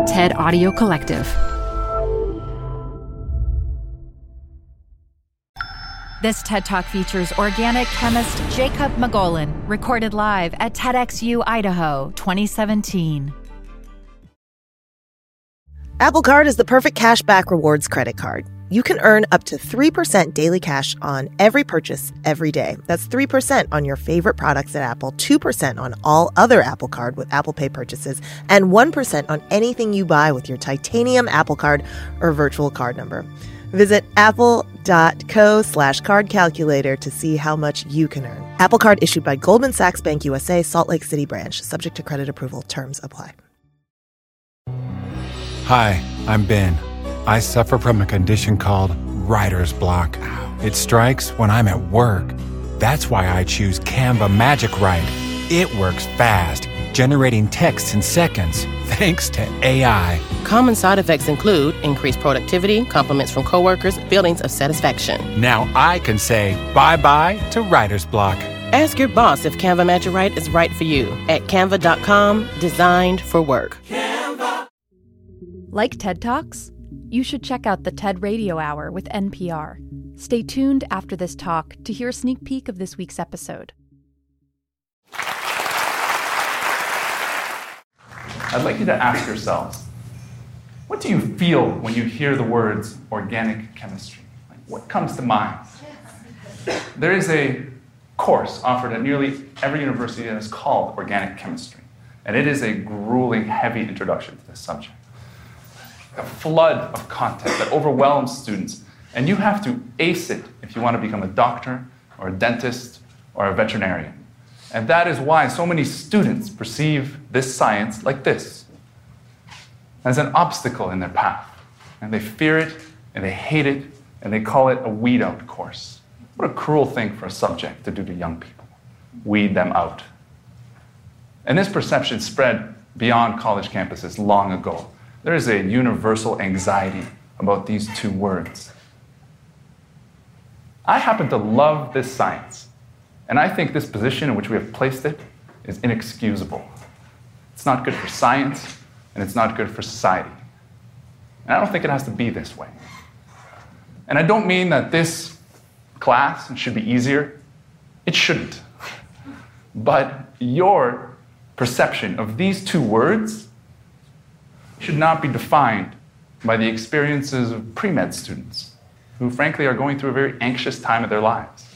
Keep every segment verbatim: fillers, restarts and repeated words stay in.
TED Audio Collective. This TED Talk features organic chemist Jacob Mogollon, recorded live at TEDxU Idaho twenty seventeen. Apple Card is the perfect cashback rewards credit card. You can earn up to three percent daily cash on every purchase every day. That's three percent on your favorite products at Apple, two percent on all other Apple Card with Apple Pay purchases, and one percent on anything you buy with your titanium Apple Card or virtual card number. Visit apple.co slash card calculator to see how much you can earn. Apple Card issued by Goldman Sachs Bank U S A, Salt Lake City branch. Subject to credit approval. Terms apply. Hi, I'm Ben. I suffer from a condition called writer's block. It strikes when I'm at work. That's why I choose Canva Magic Write. It works fast, generating text in seconds, thanks to A I. Common side effects include increased productivity, compliments from coworkers, feelings of satisfaction. Now I can say bye-bye to writer's block. Ask your boss if Canva Magic Write is right for you at canva dot com, designed for work. Canva. Like TED Talks? You should check out the TED Radio Hour with N P R. Stay tuned after this talk to hear a sneak peek of this week's episode. I'd like you to ask yourselves, what do you feel when you hear the words organic chemistry? Like, what comes to mind? There is a course offered at nearly every university that is called organic chemistry, and it is a grueling, heavy introduction to this subject. A flood of content that overwhelms students, and you have to ace it if you want to become a doctor or a dentist or a veterinarian. And that is why so many students perceive this science like this, as an obstacle in their path. And they fear it, and they hate it, and they call it a weed-out course. What a cruel thing for a subject to do to young people, weed them out. And this perception spread beyond college campuses long ago. There is a universal anxiety about these two words. I happen to love this science, and I think this position in which we have placed it is inexcusable. It's not good for science, and it's not good for society. And I don't think it has to be this way. And I don't mean that this class should be easier. It shouldn't. But your perception of these two words should not be defined by the experiences of pre-med students who, frankly, are going through a very anxious time of their lives.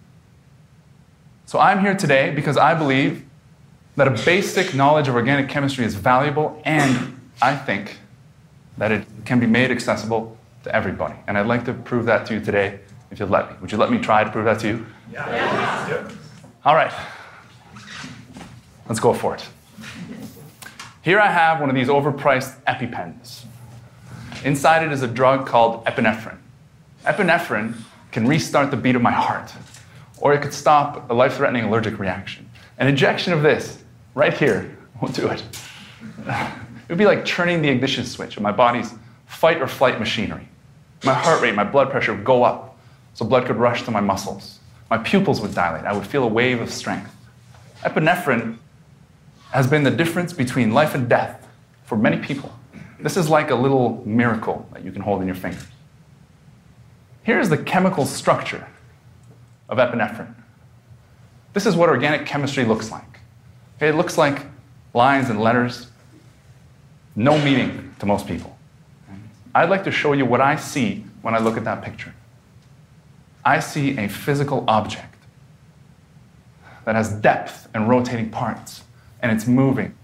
So I'm here today because I believe that a basic knowledge of organic chemistry is valuable, and I think that it can be made accessible to everybody. And I'd like to prove that to you today, if you'd let me. Would you let me try to prove that to you? Yeah. yeah. yeah. All right. Let's go for it. Here I have one of these overpriced EpiPens. Inside it is a drug called epinephrine. Epinephrine can restart the beat of my heart, or it could stop a life-threatening allergic reaction. An injection of this, right here, won't do it. It would be like turning the ignition switch of my body's fight or flight machinery. My heart rate, my blood pressure would go up, so blood could rush to my muscles. My pupils would dilate. I would feel a wave of strength. Epinephrine has been the difference between life and death for many people. This is like a little miracle that you can hold in your fingers. Here's the chemical structure of epinephrine. This is what organic chemistry looks like. Okay, it looks like lines and letters, no meaning to most people. I'd like to show you what I see when I look at that picture. I see a physical object that has depth and rotating parts, and it's moving.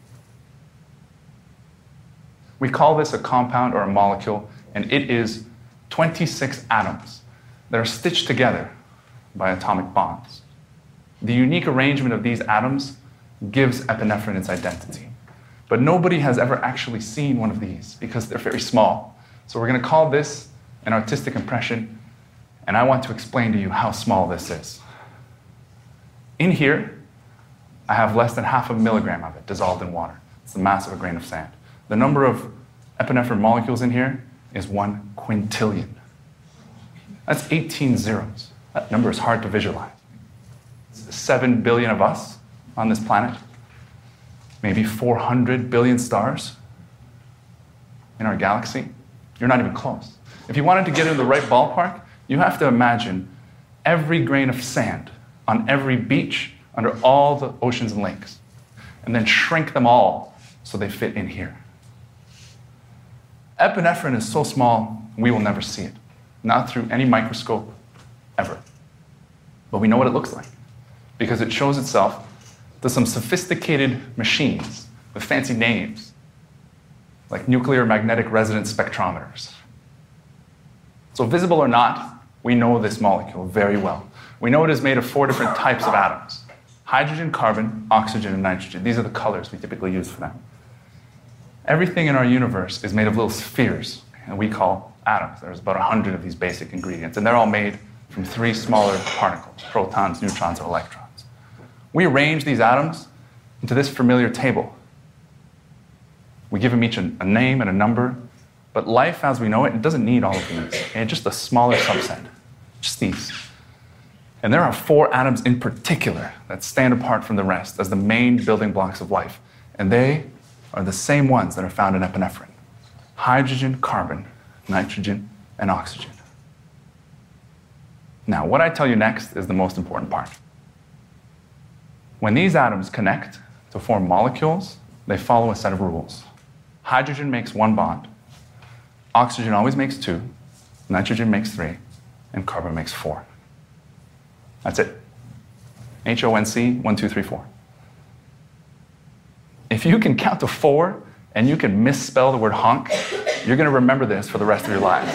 We call this a compound or a molecule, and it is twenty-six atoms that are stitched together by atomic bonds. The unique arrangement of these atoms gives epinephrine its identity. But nobody has ever actually seen one of these because they're very small. So we're going to call this an artistic impression, and I want to explain to you how small this is. In here, I have less than half a milligram of it dissolved in water. It's the mass of a grain of sand. The number of epinephrine molecules in here is one quintillion. That's eighteen zeros. That number is hard to visualize. Seven billion of us on this planet, maybe four hundred billion stars. in our galaxy, you're not even close. If you wanted to get into the right ballpark, you have to imagine every grain of sand on every beach under all the oceans and lakes, and then shrink them all so they fit in here. Epinephrine is so small, we will never see it, not through any microscope, ever. But we know what it looks like, because it shows itself to some sophisticated machines with fancy names, like nuclear magnetic resonance spectrometers. So visible or not, we know this molecule very well. We know it is made of four different types of atoms: hydrogen, carbon, oxygen, and nitrogen. These are the colors we typically use for them. Everything in our universe is made of little spheres, and we call atoms. There's about one hundred of these basic ingredients, and they're all made from three smaller particles: protons, neutrons, and electrons. We arrange these atoms into this familiar table. We give them each a, a name and a number, but life as we know it, it doesn't need all of these. Okay? Just a smaller subset, just these. And there are four atoms in particular that stand apart from the rest as the main building blocks of life, and they are the same ones that are found in epinephrine: hydrogen, carbon, nitrogen, and oxygen. Now, what I tell you next is the most important part. When these atoms connect to form molecules, they follow a set of rules. Hydrogen makes one bond, oxygen always makes two, nitrogen makes three, and carbon makes four. That's it. H O N C, one, two, three, four. If you can count to four and you can misspell the word honk, you're going to remember this for the rest of your lives.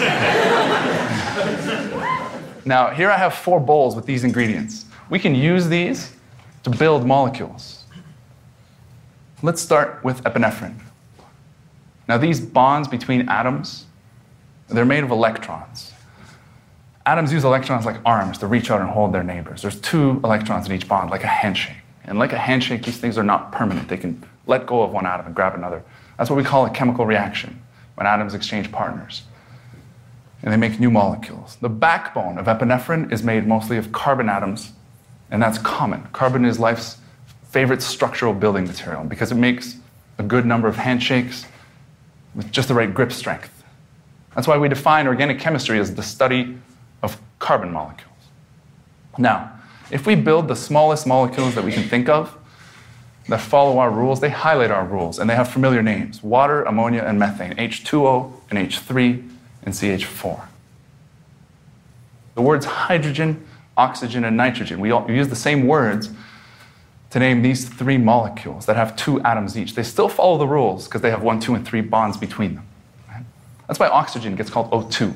Now, here I have four bowls with these ingredients. We can use these to build molecules. Let's start with epinephrine. Now, these bonds between atoms, they're made of electrons. Atoms use electrons like arms to reach out and hold their neighbors. There's two electrons in each bond, like a handshake. And like a handshake, these things are not permanent. They can let go of one atom and grab another. That's what we call a chemical reaction, when atoms exchange partners. And they make new molecules. The backbone of epinephrine is made mostly of carbon atoms, and that's common. Carbon is life's favorite structural building material because it makes a good number of handshakes with just the right grip strength. That's why we define organic chemistry as the study of carbon molecules. Now, if we build the smallest molecules that we can think of that follow our rules, they highlight our rules, and they have familiar names: water, ammonia, and methane, H two O and H three and C H four. The words hydrogen, oxygen, and nitrogen, we, all, we use the same words to name these three molecules that have two atoms each. They still follow the rules because they have one, two, and three bonds between them. Right? That's why oxygen gets called O two.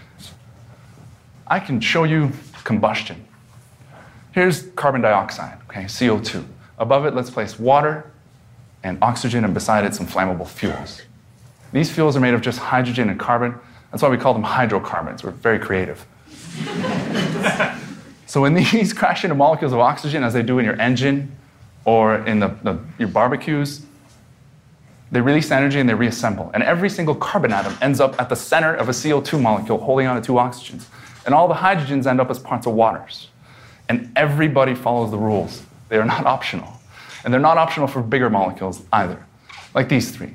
I can show you combustion. Here's carbon dioxide, okay, C O two. Above it, let's place water and oxygen, and beside it, some flammable fuels. These fuels are made of just hydrogen and carbon. That's why we call them hydrocarbons. We're very creative. So when these crash into molecules of oxygen, as they do in your engine or in the, the, your barbecues, they release energy and they reassemble. And every single carbon atom ends up at the center of a C O two molecule holding on to two oxygens. And all the hydrogens end up as parts of waters. And everybody follows the rules. They are not optional. And they're not optional for bigger molecules either, like these three.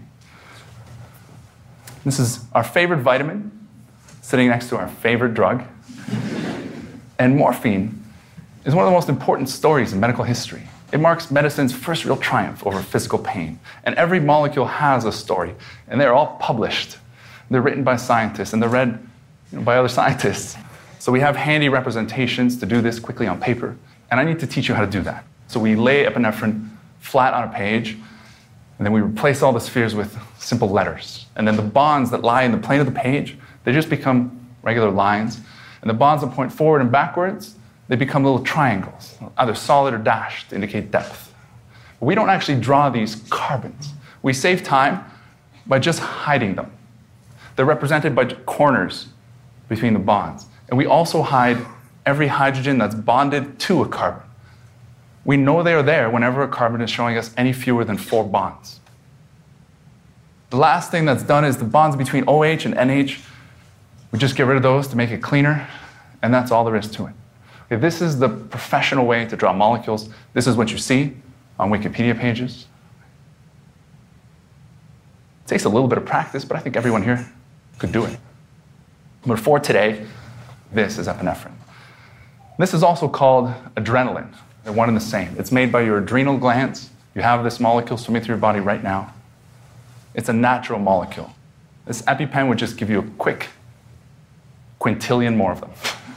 This is our favorite vitamin, sitting next to our favorite drug. And morphine is one of the most important stories in medical history. It marks medicine's first real triumph over physical pain. And every molecule has a story, and they're all published. They're written by scientists, and they're read you know, by other scientists. So we have handy representations to do this quickly on paper, and I need to teach you how to do that. So we lay epinephrine flat on a page, and then we replace all the spheres with simple letters. And then the bonds that lie in the plane of the page, they just become regular lines. And the bonds that point forward and backwards, they become little triangles, either solid or dashed to indicate depth. But we don't actually draw these carbons. We save time by just hiding them. They're represented by corners between the bonds. And we also hide every hydrogen that's bonded to a carbon. We know they are there whenever a carbon is showing us any fewer than four bonds. The last thing that's done is the bonds between O H and N H. We just get rid of those to make it cleaner, and that's all there is to it. Okay, this is the professional way to draw molecules. This is what you see on Wikipedia pages. It takes a little bit of practice, but I think everyone here could do it. But for today, this is epinephrine. This is also called adrenaline. They're one and the same. It's made by your adrenal glands. You have this molecule swimming through your body right now. It's a natural molecule. This EpiPen would just give you a quick quintillion more of them.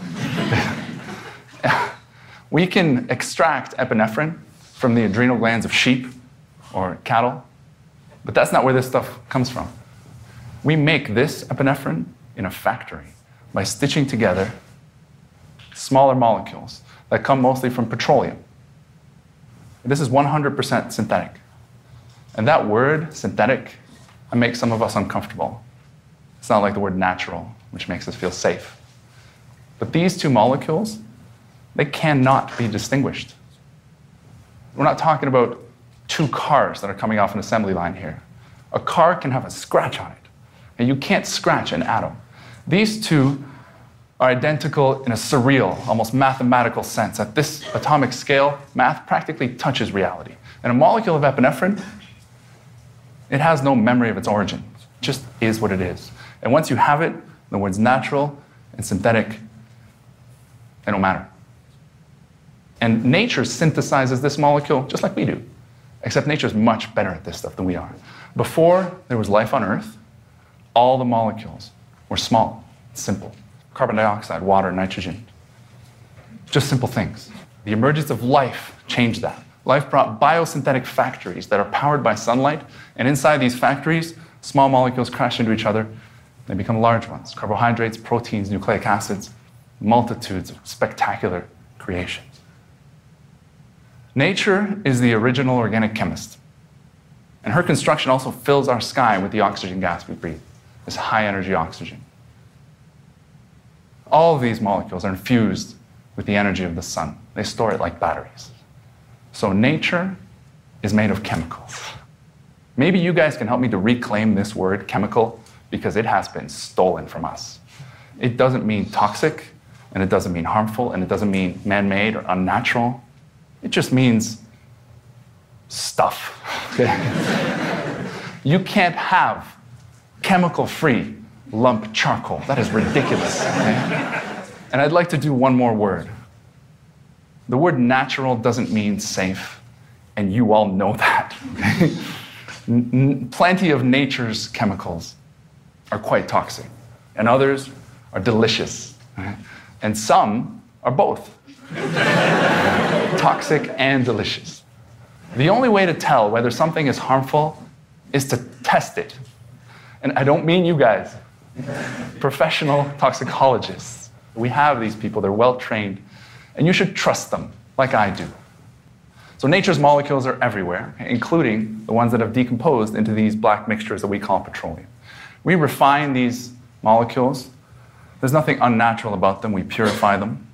We can extract epinephrine from the adrenal glands of sheep or cattle, but that's not where this stuff comes from. We make this epinephrine in a factory by stitching together smaller molecules that come mostly from petroleum. This is one hundred percent synthetic. And that word, synthetic, makes some of us uncomfortable. It's not like the word natural, which makes us feel safe. But these two molecules, they cannot be distinguished. We're not talking about two cars that are coming off an assembly line here. A car can have a scratch on it, and you can't scratch an atom. These two are identical in a surreal, almost mathematical sense. At this atomic scale, math practically touches reality. And a molecule of epinephrine, it has no memory of its origin. It just is what it is. And once you have it, the words natural and synthetic, they don't matter. And nature synthesizes this molecule just like we do, except nature's much better at this stuff than we are. Before there was life on Earth, all the molecules were small, simple. Carbon dioxide, water, nitrogen. Just simple things. The emergence of life changed that. Life brought biosynthetic factories that are powered by sunlight, and inside these factories, small molecules crash into each other. They become large ones. Carbohydrates, proteins, nucleic acids, multitudes of spectacular creations. Nature is the original organic chemist. And her construction also fills our sky with the oxygen gas we breathe, this high-energy oxygen. All of these molecules are infused with the energy of the sun. They store it like batteries. So nature is made of chemicals. Maybe you guys can help me to reclaim this word, chemical, because it has been stolen from us. It doesn't mean toxic, and it doesn't mean harmful, and it doesn't mean man-made or unnatural. It just means stuff. Okay? You can't have chemical-free lump charcoal. That is ridiculous. Okay? And I'd like to do one more word. The word natural doesn't mean safe, and you all know that. Okay? N- plenty of nature's chemicals are quite toxic, and others are delicious. Okay? And some are both. Toxic and delicious. The only way to tell whether something is harmful is to test it. And I don't mean you guys. Professional toxicologists. We have these people, they're well trained, and you should trust them, like I do. So nature's molecules are everywhere, including the ones that have decomposed into these black mixtures that we call petroleum. We refine these molecules. There's nothing unnatural about them. We purify them.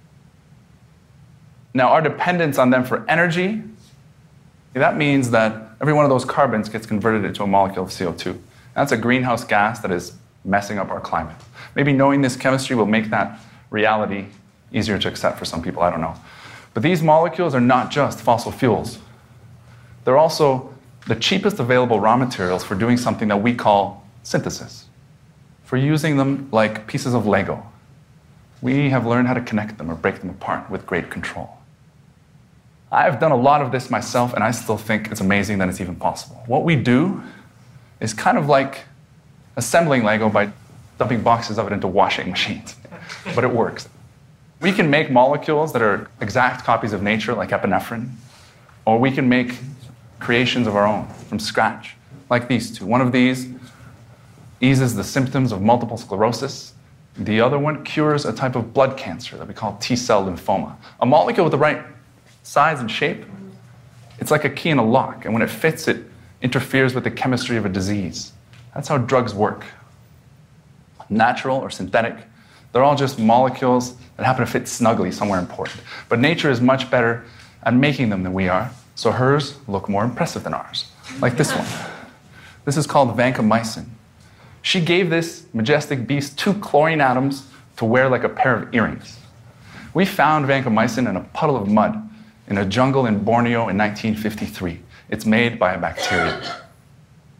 Now, our dependence on them for energy, that means that every one of those carbons gets converted into a molecule of C O two. That's a greenhouse gas that is messing up our climate. Maybe knowing this chemistry will make that reality easier to accept for some people, I don't know. But these molecules are not just fossil fuels. They're also the cheapest available raw materials for doing something that we call synthesis, for using them like pieces of Lego. We have learned how to connect them or break them apart with great control. I've done a lot of this myself, and I still think it's amazing that it's even possible. What we do is kind of like assembling Lego by dumping boxes of it into washing machines, but it works. We can make molecules that are exact copies of nature, like epinephrine, or we can make creations of our own from scratch, like these two. One of these eases the symptoms of multiple sclerosis. The other one cures a type of blood cancer that we call T-cell lymphoma. A molecule with the right size and shape, it's like a key in a lock, and when it fits, it interferes with the chemistry of a disease. That's how drugs work. Natural or synthetic, they're all just molecules that happen to fit snugly somewhere important. But nature is much better at making them than we are, so hers look more impressive than ours, like this one. This is called vancomycin. She gave this majestic beast two chlorine atoms to wear like a pair of earrings. We found vancomycin in a puddle of mud in a jungle in Borneo in nineteen fifty-three. It's made by a bacteria.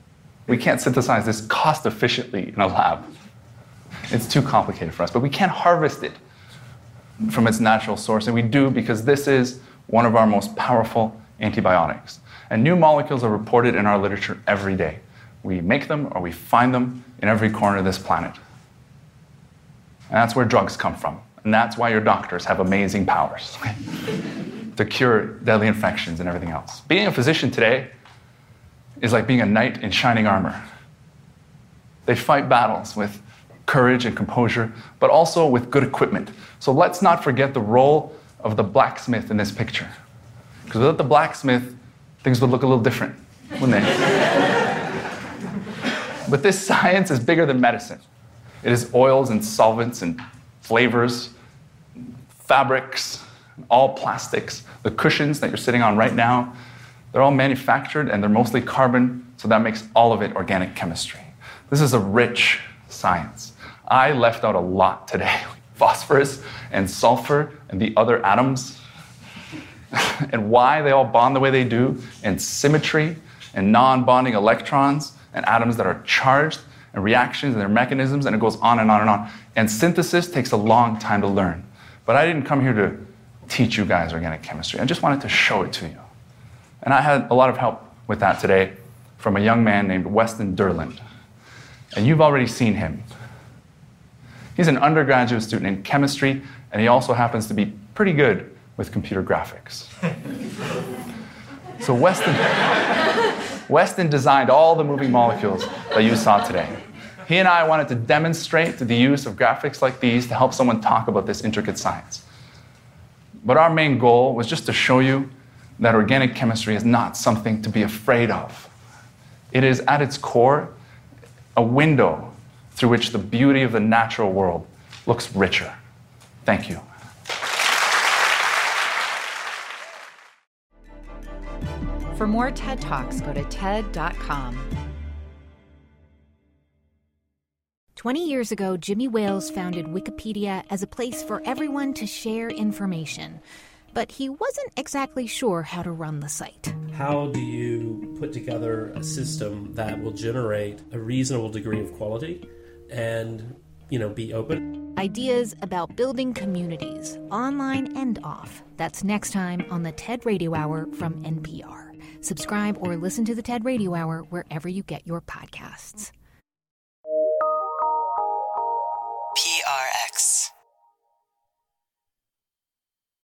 We can't synthesize this cost efficiently in a lab. It's too complicated for us, but we can harvest it from its natural source, and we do because this is one of our most powerful antibiotics. And new molecules are reported in our literature every day. We make them or we find them in every corner of this planet. And that's where drugs come from. And that's why your doctors have amazing powers to cure deadly infections and everything else. Being a physician today is like being a knight in shining armor. They fight battles with courage and composure, but also with good equipment. So let's not forget the role of the blacksmith in this picture. Because without the blacksmith, things would look a little different, wouldn't they? But this science is bigger than medicine. It is oils and solvents and flavors, fabrics, all plastics. The cushions that you're sitting on right now, they're all manufactured and they're mostly carbon, so that makes all of it organic chemistry. This is a rich science. I left out a lot today. Phosphorus and sulfur and the other atoms and why they all bond the way they do, and symmetry and non-bonding electrons and atoms that are charged and reactions and their mechanisms, and it goes on and on and on. And synthesis takes a long time to learn. But I didn't come here to teach you guys organic chemistry. I just wanted to show it to you. And I had a lot of help with that today from a young man named Weston Durland. And you've already seen him. He's an undergraduate student in chemistry, and he also happens to be pretty good with computer graphics. So Weston, Weston designed all the moving molecules that you saw today. He and I wanted to demonstrate the use of graphics like these to help someone talk about this intricate science. But our main goal was just to show you that organic chemistry is not something to be afraid of. It is, at its core, a window through which the beauty of the natural world looks richer. Thank you. For more TED Talks, go to TED dot com. Twenty years ago, Jimmy Wales founded Wikipedia as a place for everyone to share information. But he wasn't exactly sure how to run the site. How do you put together a system that will generate a reasonable degree of quality and, you know, be open? Ideas about building communities, online and off. That's next time on the TED Radio Hour from N P R. Subscribe or listen to the TED Radio Hour wherever you get your podcasts.